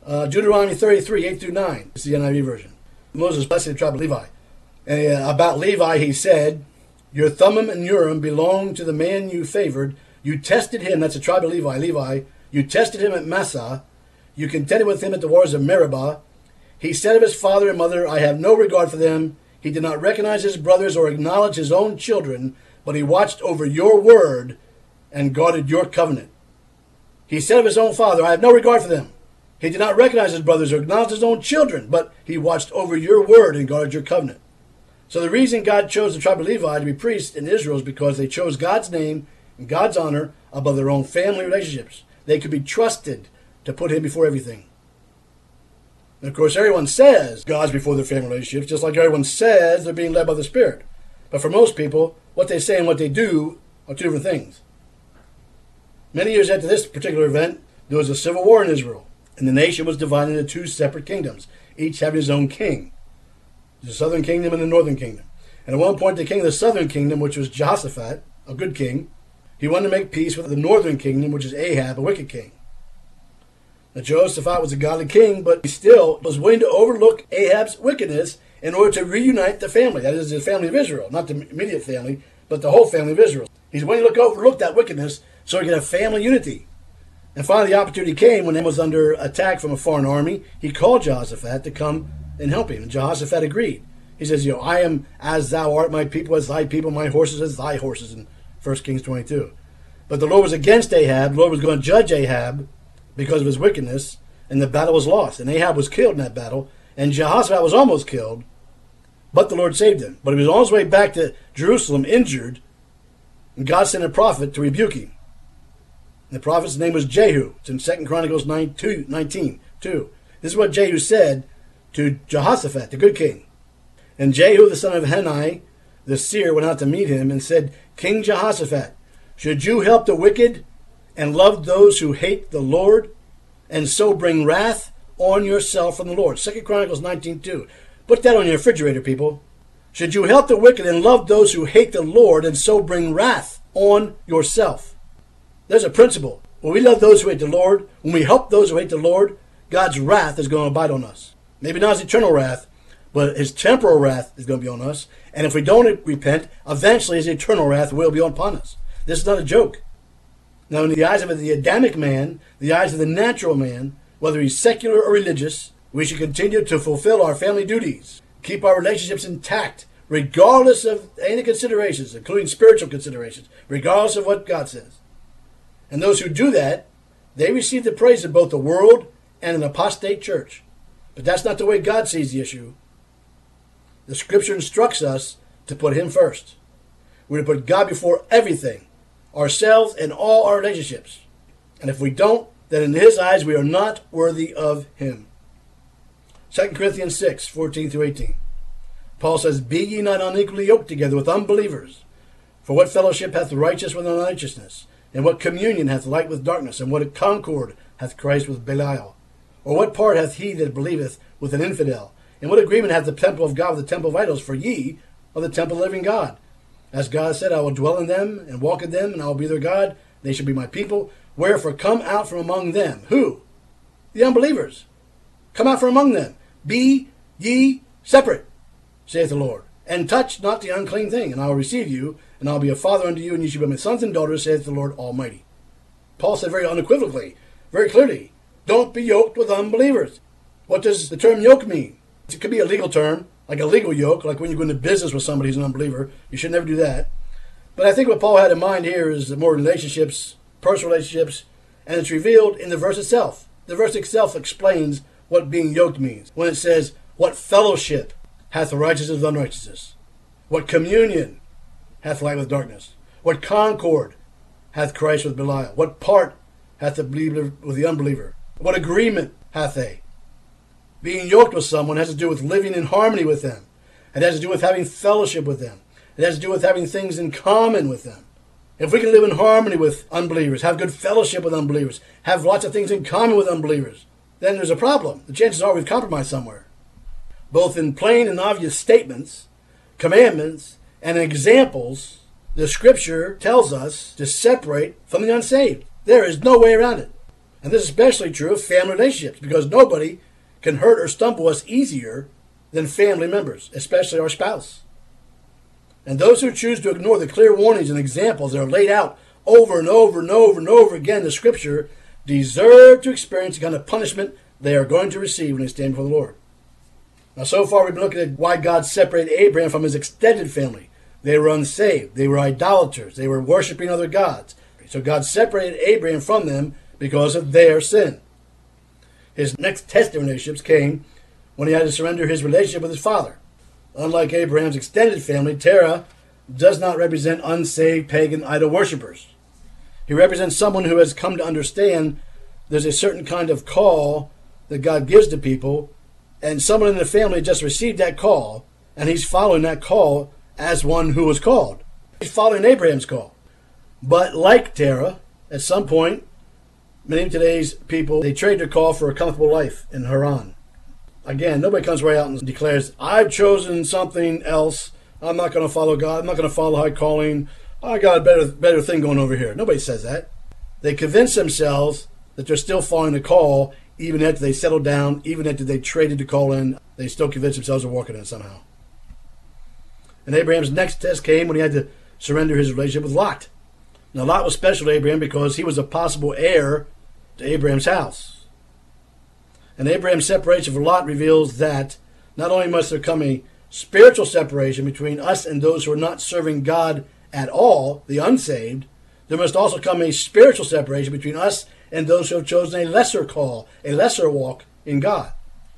Deuteronomy 33, 8 through 9. This is the NIV version. Moses blessed the tribe of Levi. And about Levi he said, your Thummim and Urim belong to the man you favored. You tested him, that's the tribe of Levi. Levi, you tested him at Massah. You contended with him at the wars of Meribah. He said of his father and mother, I have no regard for them. He did not recognize his brothers or acknowledge his own children, but he watched over your word and guarded your covenant. He said of his own father, I have no regard for them. He did not recognize his brothers or acknowledge his own children, but he watched over your word and guarded your covenant. So the reason God chose the tribe of Levi to be priests in Israel is because they chose God's name and God's honor above their own family relationships. They could be trusted to put him before everything. And of course, everyone says God's before their family relationships, just like everyone says they're being led by the Spirit. But for most people, what they say and what they do are two different things. Many years after this particular event, there was a civil war in Israel, and the nation was divided into two separate kingdoms, each having his own king. The southern kingdom and the northern kingdom. And at one point, the king of the southern kingdom, which was Jehoshaphat, a good king, he wanted to make peace with the northern kingdom, which is Ahab, a wicked king. Now, Jehoshaphat was a godly king, but he still was willing to overlook Ahab's wickedness in order to reunite the family. That is, the family of Israel, not the immediate family, but the whole family of Israel. He's willing to overlook that wickedness so he could have family unity. And finally, the opportunity came when he was under attack from a foreign army. He called Jehoshaphat to come and help him. And Jehoshaphat agreed. He says, I am as thou art, my people as thy people, my horses as thy horses, in 1 Kings 22. But the Lord was against Ahab. The Lord was going to judge Ahab because of his wickedness, and the battle was lost. And Ahab was killed in that battle, and Jehoshaphat was almost killed, but the Lord saved him. But he was on his way back to Jerusalem injured, and God sent a prophet to rebuke him. And the prophet's name was Jehu. It's in 2 Chronicles 19:2. This is what Jehu said to Jehoshaphat, the good king. And Jehu, the son of Hanani, the seer, went out to meet him and said, King Jehoshaphat, should you help the wicked and love those who hate the Lord, and so bring wrath on yourself from the Lord? 2 Chronicles 19:2. Put that on your refrigerator, people. Should you help the wicked and love those who hate the Lord, and so bring wrath on yourself? There's a principle. When we love those who hate the Lord, when we help those who hate the Lord, God's wrath is going to abide on us. Maybe not his eternal wrath, but his temporal wrath is going to be on us. And if we don't repent, eventually his eternal wrath will be upon us. This is not a joke. Now, in the eyes of the Adamic man, the eyes of the natural man, whether he's secular or religious, we should continue to fulfill our family duties, keep our relationships intact, regardless of any considerations, including spiritual considerations, regardless of what God says. And those who do that, they receive the praise of both the world and an apostate church. But that's not the way God sees the issue. The Scripture instructs us to put him first. We're to put God before everything, ourselves and all our relationships. And if we don't, then in his eyes we are not worthy of him. 2 Corinthians 6, 14 through 18. Paul says, Be ye not unequally yoked together with unbelievers. For what fellowship hath the righteous with unrighteousness? And what communion hath light with darkness? And what concord hath Christ with Belial? Or what part hath he that believeth with an infidel? And what agreement hath the temple of God with the temple of idols? For ye are the temple of the living God. As God said, I will dwell in them and walk in them, and I will be their God. They shall be my people. Wherefore come out from among them. Who? The unbelievers. Come out from among them. Be ye separate, saith the Lord. And touch not the unclean thing, and I will receive you, and I will be a father unto you, and you shall be my sons and daughters, saith the Lord Almighty. Paul said very unequivocally, very clearly, don't be yoked with unbelievers. What does the term yoke mean? It could be a legal term, like a legal yoke, like when you go into business with somebody who's an unbeliever. You should never do that. But I think what Paul had in mind here is more relationships, personal relationships, and it's revealed in the verse itself. The verse itself explains what being yoked means. When it says, what fellowship hath the righteousness with unrighteousness? What communion hath light with darkness? What concord hath Christ with Belial? What part hath the believer with the unbeliever? What agreement hath they? Being yoked with someone has to do with living in harmony with them. It has to do with having fellowship with them. It has to do with having things in common with them. If we can live in harmony with unbelievers, have good fellowship with unbelievers, have lots of things in common with unbelievers, then there's a problem. The chances are we've compromised somewhere. Both in plain and obvious statements, commandments, and examples, the Scripture tells us to separate from the unsaved. There is no way around it. And this is especially true of family relationships, because nobody can hurt or stumble us easier than family members, especially our spouse. And those who choose to ignore the clear warnings and examples that are laid out over and over and over and over again in the Scripture deserve to experience the kind of punishment they are going to receive when they stand before the Lord. Now, so far we've been looking at why God separated Abraham from his extended family. They were unsaved. They were idolaters. They were worshiping other gods. So God separated Abraham from them because of their sin. His next test of relationships came when he had to surrender his relationship with his father. Unlike Abraham's extended family, Terah does not represent unsaved pagan idol worshippers. He represents someone who has come to understand there's a certain kind of call that God gives to people, and someone in the family just received that call, and he's following that call as one who was called. He's following Abraham's call. But like Terah, at some point, many of today's people, they trade their call for a comfortable life in Haran. Again, nobody comes right out and declares, I've chosen something else. I'm not going to follow God. I'm not going to follow high calling. I got a better thing going over here. Nobody says that. They convince themselves that they're still following the call, even after they settled down, even after they traded the call in. They still convince themselves they're walking in it somehow. And Abraham's next test came when he had to surrender his relationship with Lot. Now, Lot was special to Abraham because he was a possible heir to Abraham's house. And Abraham's separation from Lot reveals that not only must there come a spiritual separation between us and those who are not serving God at all, the unsaved, there must also come a spiritual separation between us and those who have chosen a lesser call, a lesser walk in God.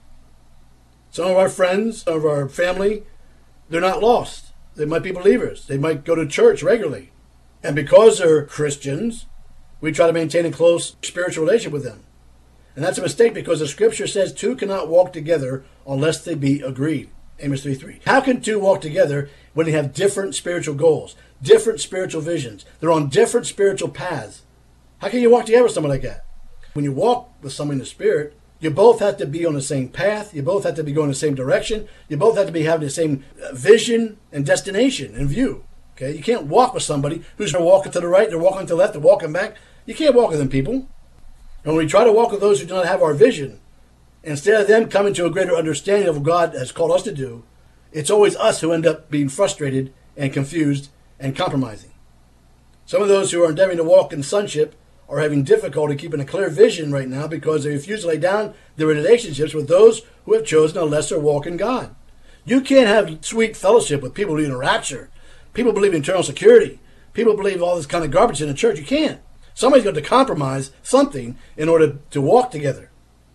Some of our friends, some of our family, they're not lost. They might be believers. They might go to church regularly. And because they're Christians, we try to maintain a close spiritual relationship with them. And that's a mistake, because the Scripture says two cannot walk together unless they be agreed. Amos 3:3. How can two walk together when they have different spiritual goals, different spiritual visions? They're on different spiritual paths. How can you walk together with someone like that? When you walk with someone in the Spirit, you both have to be on the same path. You both have to be going the same direction. You both have to be having the same vision and destination in view. Okay? You can't walk with somebody who's walking to the right, they're walking to the left, they're walking back. You can't walk with them people. And when we try to walk with those who do not have our vision, instead of them coming to a greater understanding of what God has called us to do, it's always us who end up being frustrated and confused and compromising. Some of those who are endeavoring to walk in sonship are having difficulty keeping a clear vision right now because they refuse to lay down their relationships with those who have chosen a lesser walk in God. You can't have sweet fellowship with people who believe in rapture, people believe in eternal security, people believe all this kind of garbage in the church. You can't. Somebody's got to compromise something in order to walk together.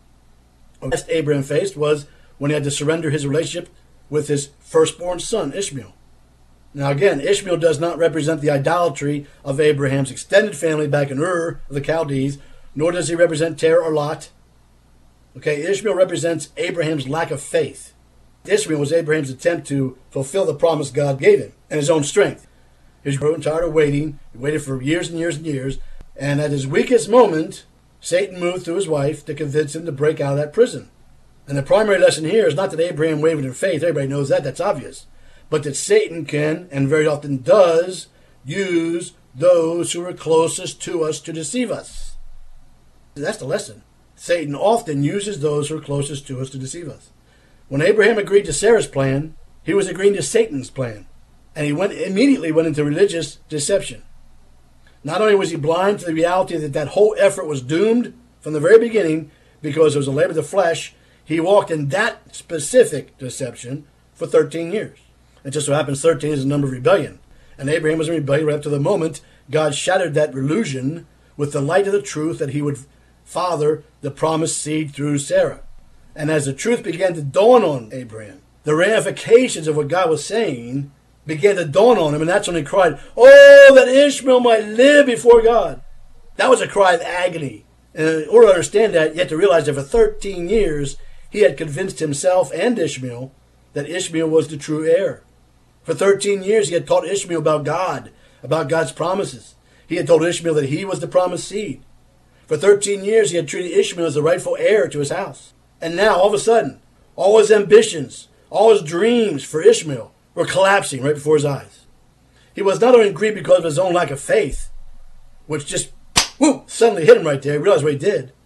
The test Abraham faced was when he had to surrender his relationship with his firstborn son, Ishmael. Now again, Ishmael does not represent the idolatry of Abraham's extended family back in Ur of the Chaldees, nor does he represent Terah or Lot. Okay, Ishmael represents Abraham's lack of faith. Ishmael was Abraham's attempt to fulfill the promise God gave him in his own strength. He was growing tired of waiting. He waited for years and years and years. And at his weakest moment, Satan moved through his wife to convince him to break out of that prison. And the primary lesson here is not that Abraham wavered in faith. Everybody knows that. That's obvious. But that Satan can, and very often does, use those who are closest to us to deceive us. That's the lesson. Satan often uses those who are closest to us to deceive us. When Abraham agreed to Sarah's plan, he was agreeing to Satan's plan. And he immediately went into religious deception. Not only was he blind to the reality that that whole effort was doomed from the very beginning because it was a labor of the flesh, he walked in that specific deception for 13 years. It just so happens 13 is the number of rebellion. And Abraham was in rebellion right up to the moment God shattered that illusion with the light of the truth that he would father the promised seed through Sarah. And as the truth began to dawn on Abraham, the ramifications of what God was saying began to dawn on him, and that's when he cried, "Oh, that Ishmael might live before God." That was a cry of agony. And in order to understand that, you have to realize that for 13 years, he had convinced himself and Ishmael that Ishmael was the true heir. For 13 years, he had taught Ishmael about God, about God's promises. He had told Ishmael that he was the promised seed. For 13 years, he had treated Ishmael as the rightful heir to his house. And now, all of a sudden, all his ambitions, all his dreams for Ishmael were collapsing right before his eyes. He was not only grieved because of his own lack of faith, which just suddenly hit him right there. He realized what he did.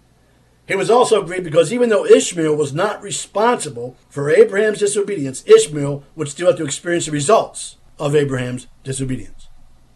He was also grieved because even though Ishmael was not responsible for Abraham's disobedience, Ishmael would still have to experience the results of Abraham's disobedience.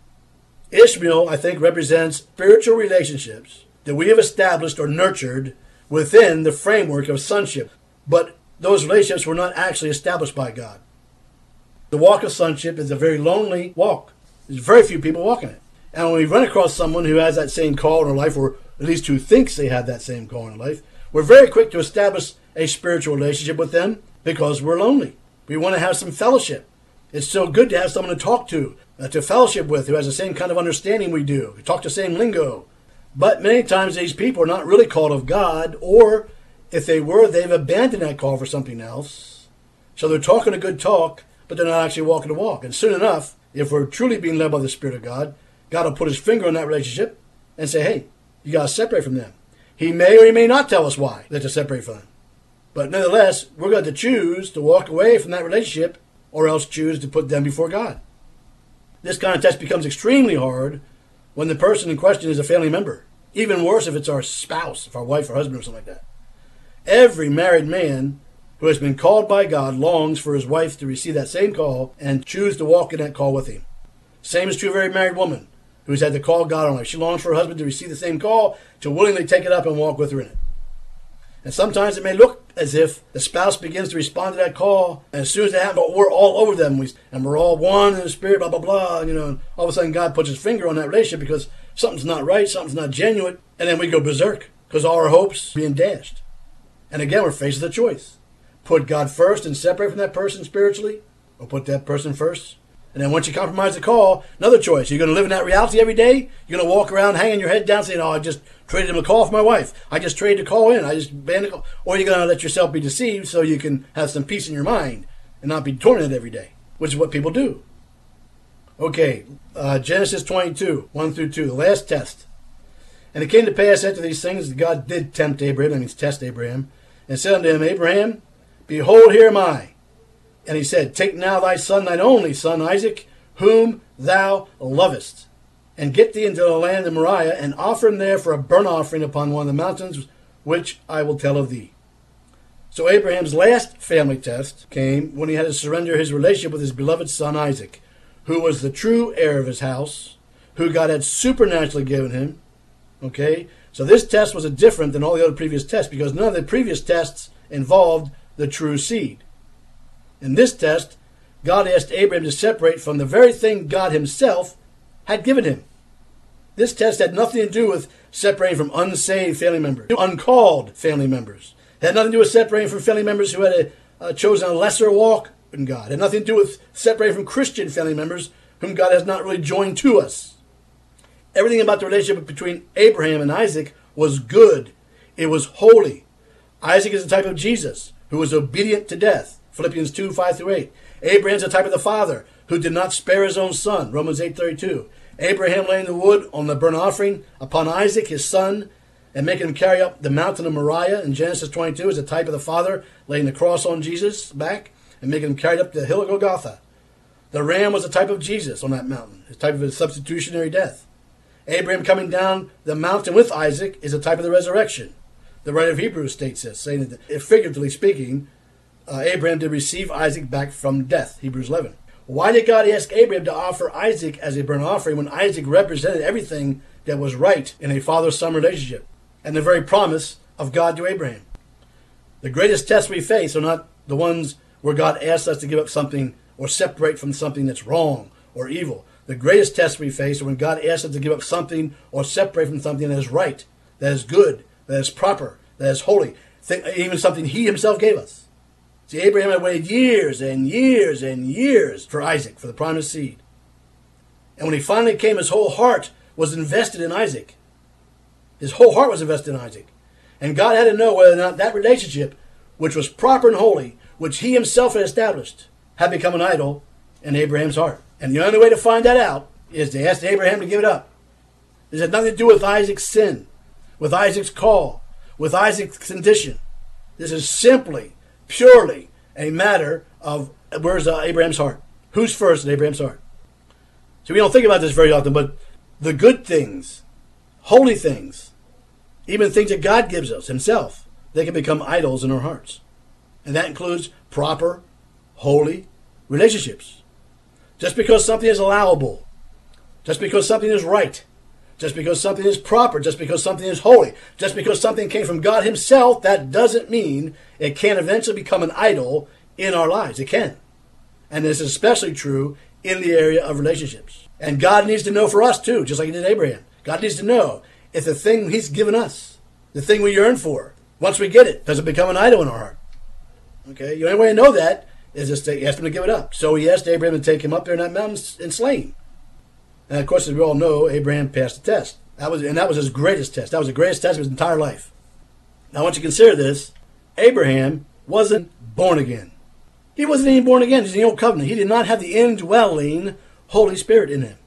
Ishmael, I think, represents spiritual relationships that we have established or nurtured within the framework of sonship, but those relationships were not actually established by God. The walk of sonship is a very lonely walk. There's very few people walking it. And when we run across someone who has that same call in their life, or at least who thinks they have that same call in their life, we're very quick to establish a spiritual relationship with them because we're lonely. We want to have some fellowship. It's so good to have someone to talk to fellowship with, who has the same kind of understanding we do, who talk the same lingo. But many times these people are not really called of God, or if they were, they've abandoned that call for something else. So they're talking a good talk, but they're not actually walking the walk. And soon enough, if we're truly being led by the Spirit of God, God will put his finger on that relationship and say, hey, you got to separate from them. He may or he may not tell us why that to separate from them. But nonetheless, we're going to choose to walk away from that relationship or else choose to put them before God. This kind of test becomes extremely hard when the person in question is a family member. Even worse if it's our spouse, if our wife or husband or something like that. Every married man who has been called by God longs for his wife to receive that same call and choose to walk in that call with him. Same is true of every married woman who's had to call God on life. She longs for her husband to receive the same call, to willingly take it up and walk with her in it. And sometimes it may look as if the spouse begins to respond to that call, and as soon as that happens, we're all over them, and we're all one in the Spirit, blah, blah, blah. And all of a sudden God puts his finger on that relationship because something's not right, something's not genuine, and then we go berserk because all our hopes are being dashed. And again, we're faced with a choice. Put God first and separate from that person spiritually, or put that person first. And then once you compromise the call, another choice. You're going to live in that reality every day? You're going to walk around hanging your head down saying, oh, I just traded him a call for my wife. I just traded a call in. I just banned a call. Or you're going to let yourself be deceived so you can have some peace in your mind and not be tormented every day, which is what people do. Okay, Genesis 22, 1 through 2, the last test. And it came to pass after these things that God did tempt Abraham, that means test Abraham, and said unto him, Abraham, behold, here am I. And he said, take now thy son, thine only son, Isaac, whom thou lovest, and get thee into the land of Moriah, and offer him there for a burnt offering upon one of the mountains, which I will tell of thee. So Abraham's last family test came when he had to surrender his relationship with his beloved son, Isaac, who was the true heir of his house, who God had supernaturally given him. Okay? So this test was different than all the other previous tests, because none of the previous tests involved the true seed. In this test, God asked Abraham to separate from the very thing God himself had given him. This test had nothing to do with separating from unsaved family members, uncalled family members. It had nothing to do with separating from family members who had chosen a lesser walk in God. It had nothing to do with separating from Christian family members whom God has not really joined to us. Everything about the relationship between Abraham and Isaac was good. It was holy. Isaac is a type of Jesus, who was obedient to death. Philippians 2, 5 through 8. Abraham's a type of the father who did not spare his own son. Romans 8:32. Abraham laying the wood on the burnt offering upon Isaac, his son, and making him carry up the mountain of Moriah in Genesis 22 is a type of the father laying the cross on Jesus' back and making him carry up the hill of Golgotha. The ram was a type of Jesus on that mountain, a type of his substitutionary death. Abraham coming down the mountain with Isaac is a type of the resurrection. The writer of Hebrews states this, saying that, figuratively speaking, Abraham did receive Isaac back from death, Hebrews 11. Why did God ask Abraham to offer Isaac as a burnt offering when Isaac represented everything that was right in a father-son relationship and the very promise of God to Abraham? The greatest tests we face are not the ones where God asks us to give up something or separate from something that's wrong or evil. The greatest tests we face are when God asks us to give up something or separate from something that is right, that is good, that is proper, that is holy, even something he himself gave us. See, Abraham had waited years and years and years for Isaac, for the promised seed. And when he finally came, his whole heart was invested in Isaac. His whole heart was invested in Isaac. And God had to know whether or not that relationship, which was proper and holy, which he himself had established, had become an idol in Abraham's heart. And the only way to find that out is to ask Abraham to give it up. This had nothing to do with Isaac's sin, with Isaac's call, with Isaac's condition. This is simply, purely a matter of where's Abraham's heart. Who's first in Abraham's heart? So we don't think about this very often, but the good things, holy things, Even things that God gives us himself, they can become idols in our hearts. And that includes proper, holy relationships. Just because something is allowable, just because something is right, just because something is proper, just because something is holy, just because something came from God himself, that doesn't mean it can't eventually become an idol in our lives. It can. And this is especially true in the area of relationships. And God needs to know for us too, just like he did Abraham. God needs to know if the thing he's given us, the thing we yearn for, once we get it, does it become an idol in our heart? Okay, the only way to know that is just to ask him to give it up. So he asked Abraham to take him up there in that mountain and slay him. And of course, as we all know, Abraham passed the test. That was his greatest test. That was the greatest test of his entire life. Now, I want you to consider this. Abraham wasn't born again. He wasn't even born again. He's in the old covenant. He did not have the indwelling Holy Spirit in him.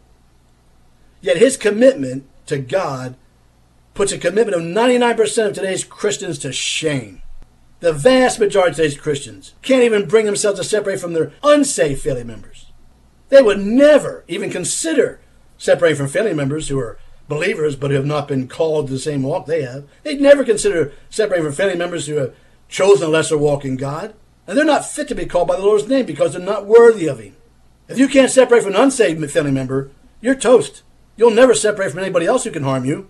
Yet his commitment to God puts a commitment of 99% of today's Christians to shame. The vast majority of today's Christians can't even bring themselves to separate from their unsaved family members. They would never even consider separating from family members who are believers but who have not been called to the same walk they have. They'd never consider separating from family members who have chosen a lesser walk in God. And they're not fit to be called by the Lord's name because they're not worthy of him. If you can't separate from an unsaved family member, you're toast. You'll never separate from anybody else who can harm you.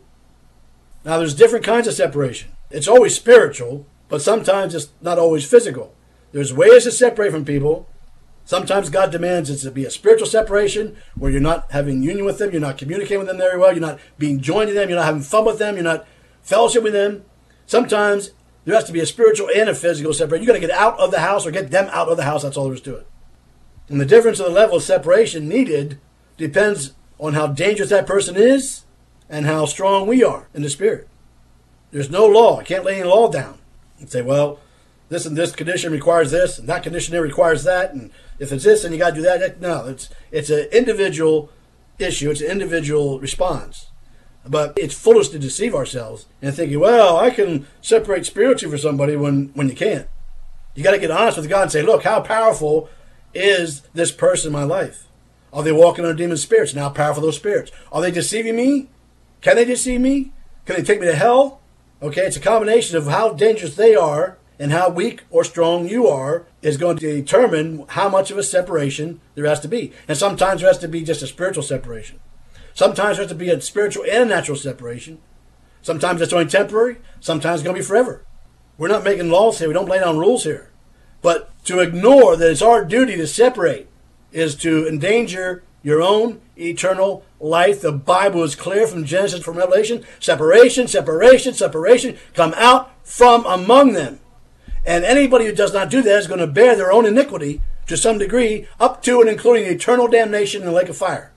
Now, there's different kinds of separation. It's always spiritual, but sometimes it's not always physical. There's ways to separate from people. Sometimes God demands it to be a spiritual separation where you're not having union with them, you're not communicating with them very well, you're not being joined to them, you're not having fun with them, you're not fellowship with them. Sometimes there has to be a spiritual and a physical separation. You've got to get out of the house or get them out of the house. That's all there is to it. And the difference of the level of separation needed depends on how dangerous that person is and how strong we are in the spirit. There's no law. I can't lay any law down and say, well, this and this condition requires this, and that condition there requires that, and if it's this, then you got to do that. No, it's an individual issue. It's an individual response. But it's foolish to deceive ourselves and thinking, well, I can separate spiritually for somebody when you can't. You got to get honest with God and say, look, how powerful is this person in my life? Are they walking under demon spirits? And how powerful are those spirits? Are they deceiving me? Can they deceive me? Can they take me to hell? Okay, it's a combination of how dangerous they are and how weak or strong you are is going to determine how much of a separation there has to be. And sometimes there has to be just a spiritual separation. Sometimes there has to be a spiritual and a natural separation. Sometimes it's only temporary. Sometimes it's going to be forever. We're not making laws here. We don't lay down rules here. But to ignore that it's our duty to separate is to endanger your own eternal life. The Bible is clear from Genesis, from Revelation. Separation, separation, separation. Come out from among them. And anybody who does not do that is going to bear their own iniquity to some degree, up to and including eternal damnation in the lake of fire.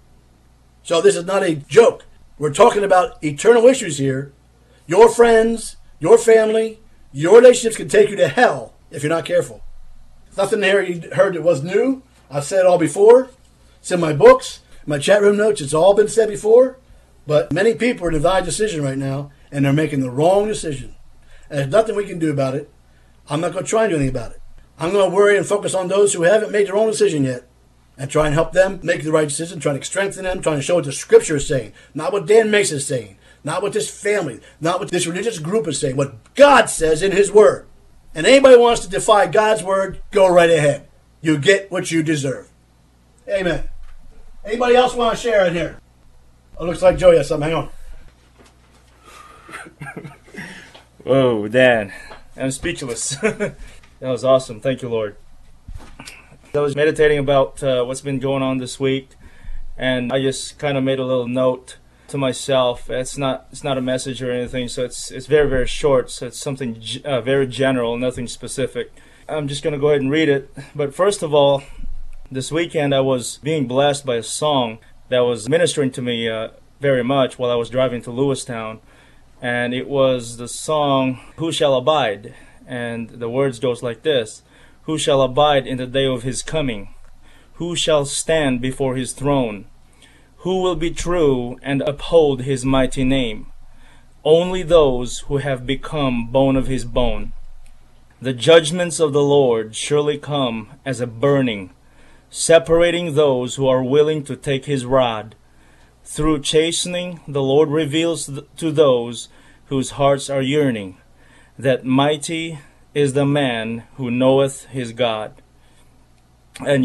So this is not a joke. We're talking about eternal issues here. Your friends, your family, your relationships can take you to hell if you're not careful. Nothing here you heard that was new. I've said it all before. It's in my books, my chat room notes. It's all been said before. But many people are in a divided decision right now, and they're making the wrong decision. And there's nothing we can do about it. I'm not going to try and do anything about it. I'm going to worry and focus on those who haven't made their own decision yet and try and help them make the right decision, trying to strengthen them, trying to show what the Scripture is saying, not what Dan Mason is saying, not what this family, not what this religious group is saying, what God says in His Word. And anybody who wants to defy God's Word, go right ahead. You get what you deserve. Amen. Anybody else want to share in here? Oh, looks like Joey has something. Hang on. Whoa, Dan. I'm speechless. That was awesome. Thank you, Lord. I was meditating about what's been going on this week, and I just kind of made a little note to myself. It's not a message or anything, so it's very, very short. So it's something very general, nothing specific. I'm just going to go ahead and read it. But first of all, this weekend I was being blessed by a song that was ministering to me very much while I was driving to Lewistown. And it was the song, Who Shall Abide? And the words goes like this: Who shall abide in the day of His coming? Who shall stand before His throne? Who will be true and uphold His mighty name? Only those who have become bone of His bone. The judgments of the Lord surely come as a burning, separating those who are willing to take His rod. Through chastening, the Lord reveals to those whose hearts are yearning, that mighty is the man who knoweth his God. And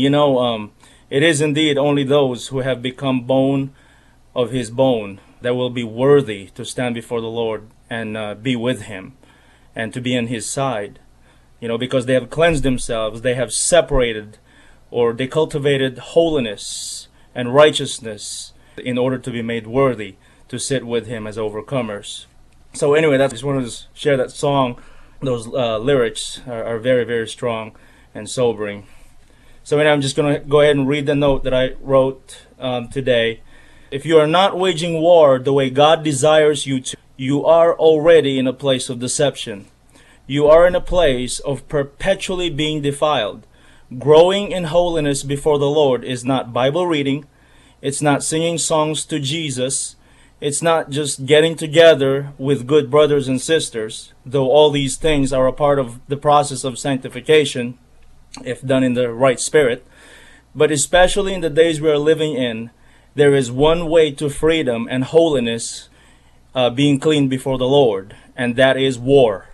it is indeed only those who have become bone of his bone that will be worthy to stand before the Lord and be with him and to be on his side. Because they have cleansed themselves, they have separated, or they cultivated holiness and righteousness in order to be made worthy to sit with him as overcomers. So anyway, I just wanted to share that song. Those lyrics are very, very strong and sobering. So anyway, I'm just going to go ahead and read the note that I wrote today. If you are not waging war the way God desires you to, you are already in a place of deception. You are in a place of perpetually being defiled. Growing in holiness before the Lord is not Bible reading. It's not singing songs to Jesus. It's not just getting together with good brothers and sisters, though all these things are a part of the process of sanctification, if done in the right spirit. But especially in the days we are living in, there is one way to freedom and holiness, being clean before the Lord, and that is war.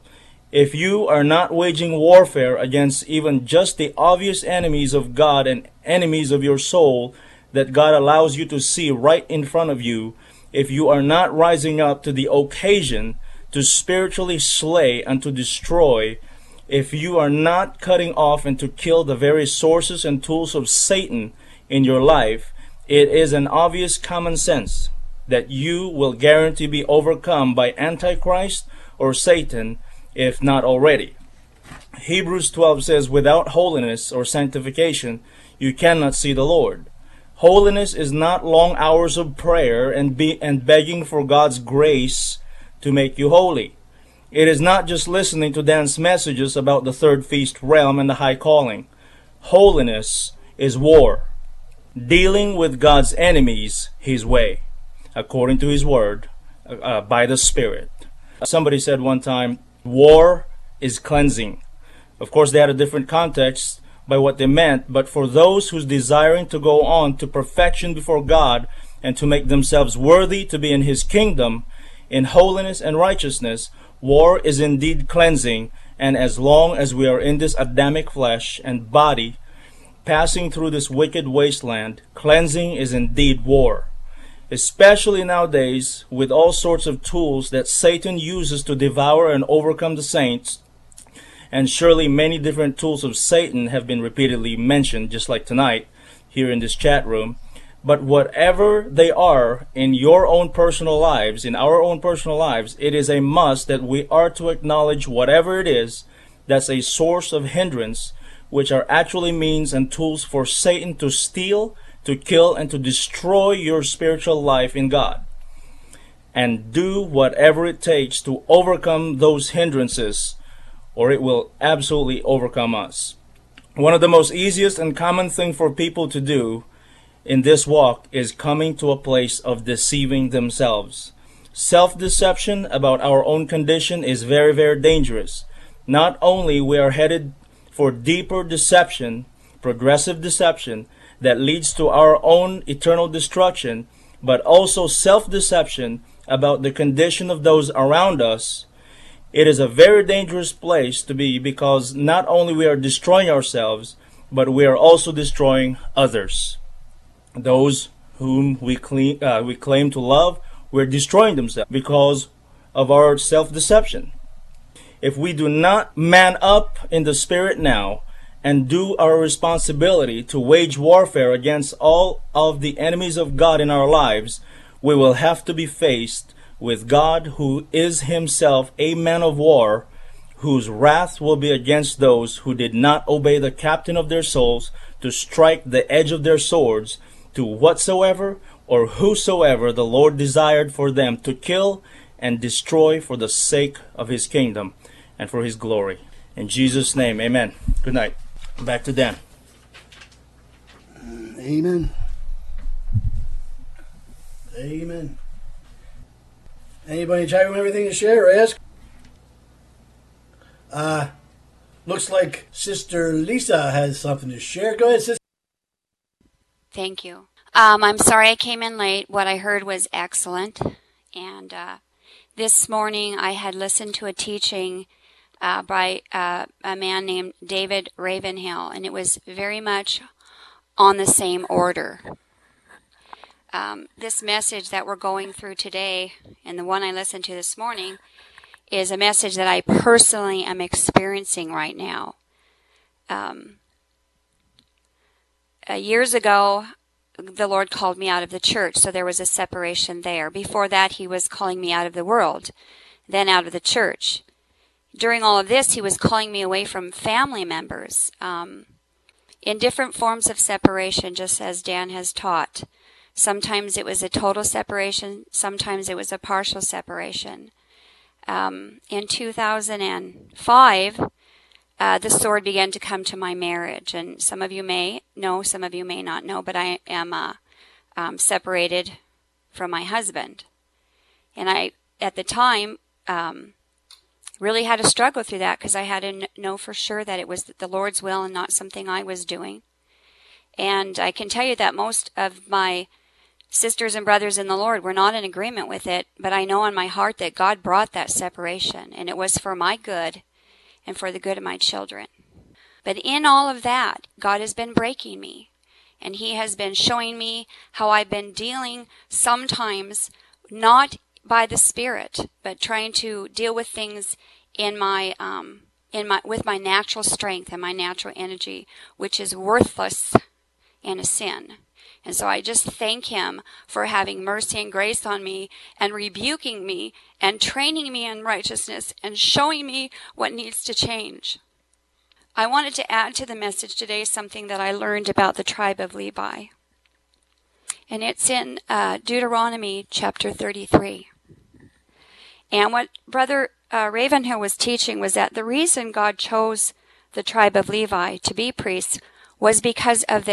If you are not waging warfare against even just the obvious enemies of God and enemies of your soul that God allows you to see right in front of you, if you are not rising up to the occasion to spiritually slay and to destroy, if you are not cutting off and to kill the very sources and tools of Satan in your life, it is an obvious common sense that you will guarantee be overcome by Antichrist or Satan, if not already. Hebrews 12 says, without holiness or sanctification, you cannot see the Lord. Holiness is not long hours of prayer and begging for God's grace to make you holy. It is not just listening to dance messages about the third feast realm and the high calling. Holiness is war, dealing with God's enemies his way, according to his word, by the Spirit. Somebody said one time, war is cleansing. Of course, they had a different context by what they meant, but for those who's desiring to go on to perfection before God and to make themselves worthy to be in his kingdom in holiness and righteousness, war is indeed cleansing. And as long as we are in this Adamic flesh and body passing through this wicked wasteland, cleansing is indeed war. Especially nowadays with all sorts of tools that Satan uses to devour and overcome the saints. And surely many different tools of Satan have been repeatedly mentioned, just like tonight here in this chat room. But whatever they are in your own personal lives, in our own personal lives, it is a must that we are to acknowledge whatever it is that's a source of hindrance, which are actually means and tools for Satan to steal, to kill, and to destroy your spiritual life in God. And do whatever it takes to overcome those hindrances, or it will absolutely overcome us. One of the most easiest and common thing for people to do in this walk is coming to a place of deceiving themselves. Self-deception about our own condition is very, very dangerous. Not only we are headed for deeper deception, progressive deception, that leads to our own eternal destruction, but also self-deception about the condition of those around us. It is a very dangerous place to be, because not only we are destroying ourselves, but we are also destroying others. Those whom we claim to love, we're destroying themselves because of our self-deception. If we do not man up in the spirit now and do our responsibility to wage warfare against all of the enemies of God in our lives, we will have to be faced with God, who is himself a man of war, whose wrath will be against those who did not obey the captain of their souls to strike the edge of their swords to whatsoever or whosoever the Lord desired for them to kill and destroy for the sake of his kingdom and for his glory. In Jesus' name, amen. Good night. Back to Dan. Amen. Amen. Anybody in the chat room have anything to share or ask? Looks like Sister Lisa has something to share. Go ahead, Sister. Thank you. I'm sorry I came in late. What I heard was excellent. And This morning I had listened to a teaching by a man named David Ravenhill, and it was very much on the same order. This message that we're going through today, and the one I listened to this morning, is a message that I personally am experiencing right now. Years ago, the Lord called me out of the church, so there was a separation there. Before that, He was calling me out of the world, then out of the church. During all of this, He was calling me away from family members in different forms of separation, just as Dan has taught. Sometimes it was a total separation, sometimes it was a partial separation. In 2005, the sword began to come to my marriage, and some of you may know, some of you may not know, but I am separated from my husband. And I, at the time, really had to struggle through that because I had to know for sure that it was the Lord's will and not something I was doing. And I can tell you that most of my sisters and brothers in the Lord were not in agreement with it, but I know in my heart that God brought that separation, and it was for my good and for the good of my children. But in all of that, God has been breaking me, and He has been showing me how I've been dealing sometimes not by the Spirit, but trying to deal with things with my natural strength and my natural energy, which is worthless and a sin. And so I just thank Him for having mercy and grace on me and rebuking me and training me in righteousness and showing me what needs to change. I wanted to add to the message today something that I learned about the tribe of Levi. And it's in Deuteronomy chapter 33. And what Brother Ravenhill was teaching was that the reason God chose the tribe of Levi to be priests was because of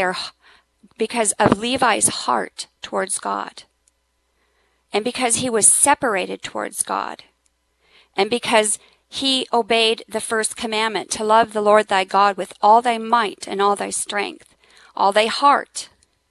Levi's heart towards God, and because he was separated towards God, and because he obeyed the first commandment to love the Lord thy God with all thy might and all thy strength, all thy heart.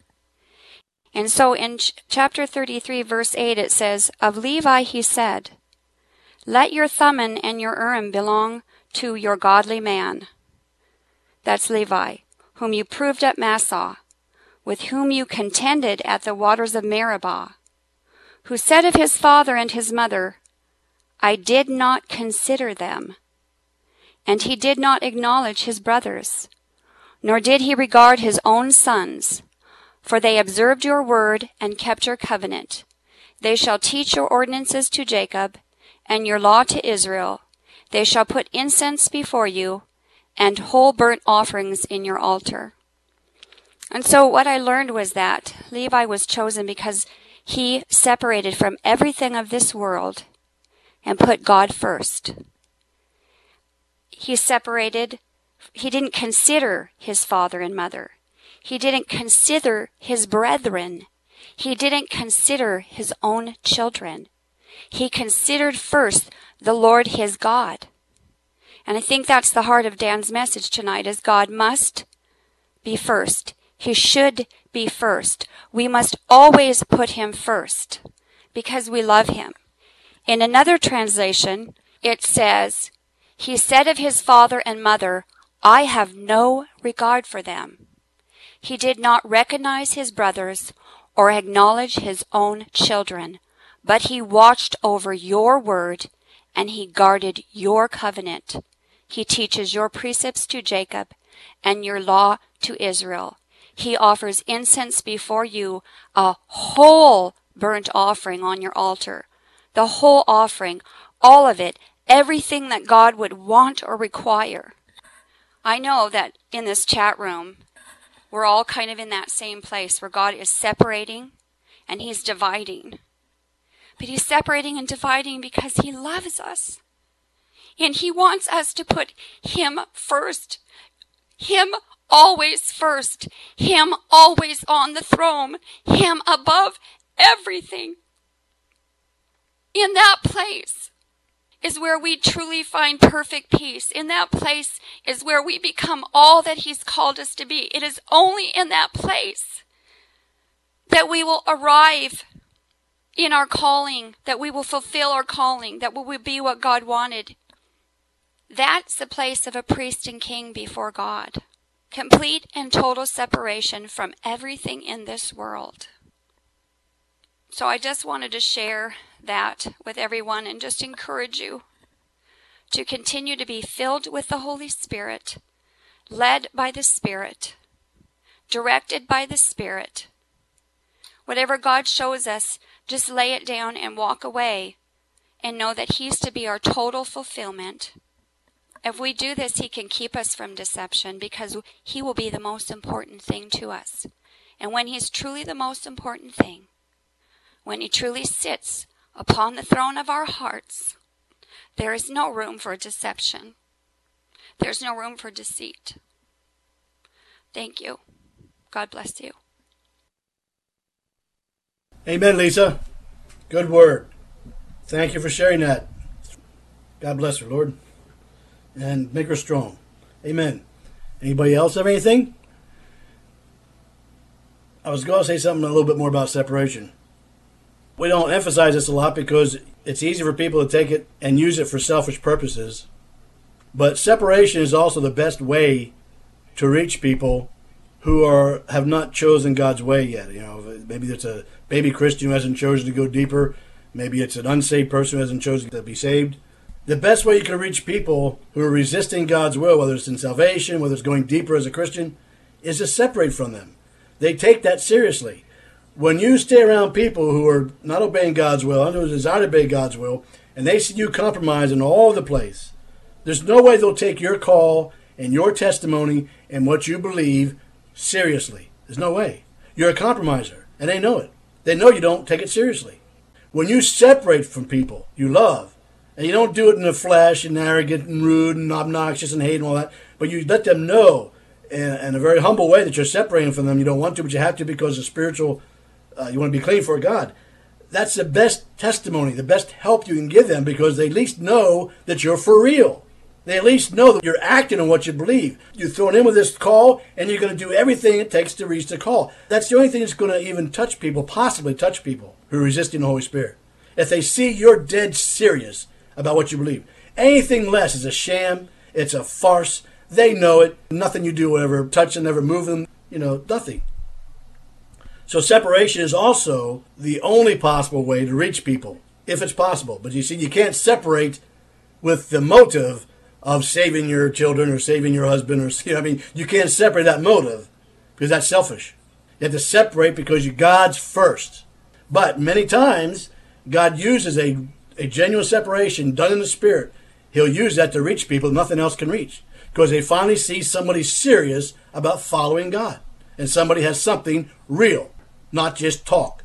And so in chapter 33, verse 8, it says, "Of Levi he said, let your Thummim and your Urim belong to your godly man," that's Levi, "whom you proved at Massah, with whom you contended at the waters of Meribah, who said of his father and his mother, I did not consider them. And he did not acknowledge his brothers, nor did he regard his own sons, for they observed your word and kept your covenant. They shall teach your ordinances to Jacob, and your law to Israel. They shall put incense before you, and whole burnt offerings in your altar." And so what I learned was that Levi was chosen because he separated from everything of this world and put God first. He separated, he didn't consider his father and mother. He didn't consider his brethren. He didn't consider his own children. He considered first the Lord his God. And I think that's the heart of Dan's message tonight, is God must be first. He should be first. We must always put him first because we love him. In another translation, it says, "He said of his father and mother, I have no regard for them." He did not recognize his brothers or acknowledge his own children, but he watched over your word and he guarded your covenant. He teaches your precepts to Jacob and your law to Israel. He offers incense before you, a whole burnt offering on your altar. The whole offering, all of it, everything that God would want or require. I know that in this chat room, we're all kind of in that same place where God is separating and he's dividing. But he's separating and dividing because he loves us. And he wants us to put him first. Him always first. Him always on the throne. Him above everything. In that place is where we truly find perfect peace. In that place is where we become all that he's called us to be. It is only in that place that we will arrive in our calling, that we will fulfill our calling, that we will be what God wanted. That's the place of a priest and king before God. Complete and total separation from everything in this world. So I just wanted to share that with everyone and just encourage you to continue to be filled with the Holy Spirit, led by the Spirit, directed by the Spirit. Whatever God shows us, just lay it down and walk away and know that He's to be our total fulfillment. If we do this, He can keep us from deception because He will be the most important thing to us. And when He's truly the most important thing, when He truly sits upon the throne of our hearts, there is no room for deception. There's no room for deceit. Thank you. God bless you. Amen, Lisa. Good word. Thank you for sharing that. God bless her, Lord. And make her strong. Amen. Anybody else have anything? I was going to say something a little bit more about separation. We don't emphasize this a lot because it's easy for people to take it and use it for selfish purposes. But separation is also the best way to reach people who have not chosen God's way yet. You know, maybe it's a baby Christian who hasn't chosen to go deeper. Maybe it's an unsaved person who hasn't chosen to be saved. The best way you can reach people who are resisting God's will, whether it's in salvation, whether it's going deeper as a Christian, is to separate from them. They take that seriously. When you stay around people who are not obeying God's will, who desire to obey God's will, and they see you compromising all over the place, there's no way they'll take your call and your testimony and what you believe seriously. There's no way. You're a compromiser, and they know it. They know you don't take it seriously. When you separate from people you love, and you don't do it in the flesh and arrogant and rude and obnoxious and hate and all that, but you let them know in a very humble way that you're separating from them. You don't want to, but you have to because of spiritual, you want to be clean for God. That's the best testimony, the best help you can give them because they at least know that you're for real. They at least know that you're acting on what you believe. You're thrown in with this call, and you're going to do everything it takes to reach the call. That's the only thing that's going to even touch people, possibly touch people who are resisting the Holy Spirit. If they see you're dead serious about what you believe. Anything less is a sham. It's a farce. They know it. Nothing you do will ever touch them, never move them. Nothing. So separation is also the only possible way to reach people, if it's possible. But you see, you can't separate with the motive of saving your children or saving your husband. You can't separate that motive because that's selfish. You have to separate because God's first. But many times, God uses a genuine separation done in the Spirit. He'll use that to reach people nothing else can reach because they finally see somebody serious about following God and somebody has something real, not just talk.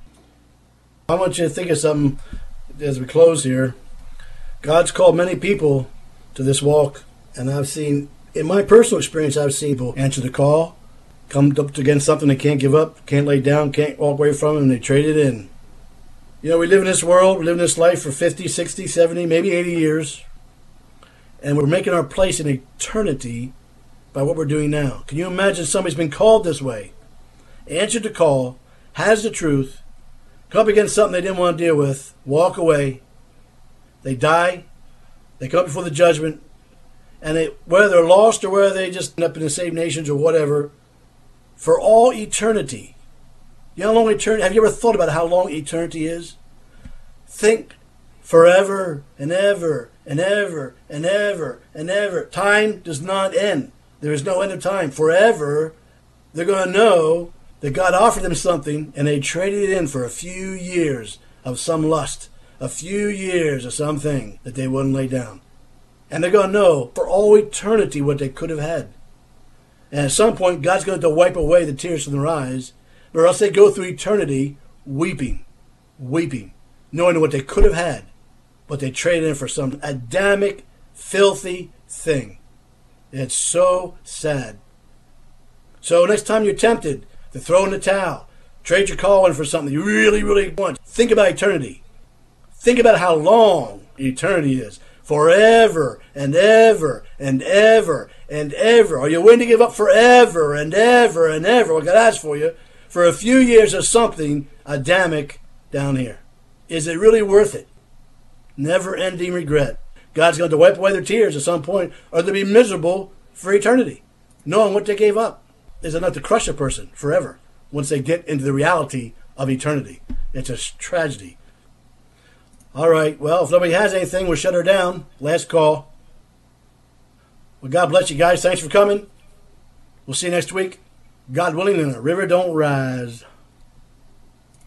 I want you to think of something as we close here. God's called many people to this walk, and I've seen, in my personal experience, I've seen people answer the call, come up against something they can't give up, can't lay down, can't walk away from, and they trade it in. We live in this world, we live in this life for 50, 60, 70, maybe 80 years, and we're making our place in eternity by what we're doing now. Can you imagine somebody's been called this way, answered the call, has the truth, come up against something they didn't want to deal with, walk away, they die, they come up before the judgment, and whether they're lost or whether they just end up in the saved nations or whatever, for all eternity. You know how long eternity? Have you ever thought about how long eternity is? Think forever and ever and ever and ever and ever. Time does not end. There is no end of time. Forever, they're going to know that God offered them something and they traded it in for a few years of some lust, a few years of something that they wouldn't lay down. And they're going to know for all eternity what they could have had. And at some point, God's going to wipe away the tears from their eyes, or else they go through eternity weeping, knowing what they could have had, but they traded in for some Adamic, filthy thing. It's so sad. So next time you're tempted to throw in the towel, trade your call in for something you really, really want, think about eternity. Think about how long eternity is. Forever and ever and ever and ever. Are you willing to give up forever and ever and ever what God has for you for a few years of something Adamic down here? Is it really worth it? Never-ending regret. God's going to wipe away their tears at some point, or they'll be miserable for eternity, knowing what they gave up is enough to crush a person forever once they get into the reality of eternity. It's a tragedy. All right, well, if nobody has anything, we'll shut her down. Last call. Well, God bless you guys. Thanks for coming. We'll see you next week. God willing, and the river don't rise.